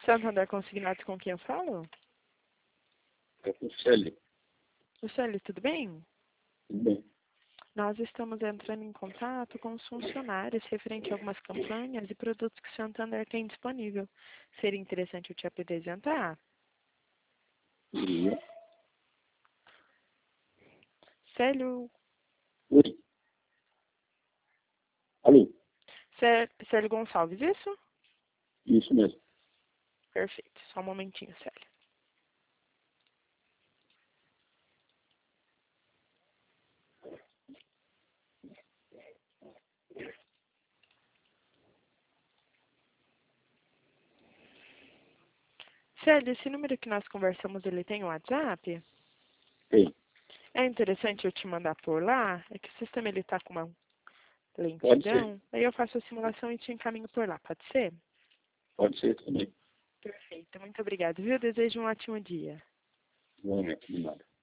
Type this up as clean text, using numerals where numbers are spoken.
Santander Consignados, com quem eu falo? É com o Célio. Lucélio, tudo bem? Tudo bem. Nós estamos entrando em contato com os funcionários referente a algumas campanhas e produtos que o Santander tem disponível. Seria interessante eu te apresentar? E... Célio, Oi. Alô? Célio Gonçalves, isso? Isso mesmo. Perfeito. Só um momentinho, Célio. Célio, esse número que nós conversamos, ele tem um WhatsApp? Tem. É interessante eu te mandar por lá? É que o sistema ele tá com uma Pode ser. lentidão. Aí eu faço a simulação e te encaminho por lá, pode ser? Pode ser também. Perfeito. Muito obrigada, viu? Desejo um ótimo dia. Não é de nada.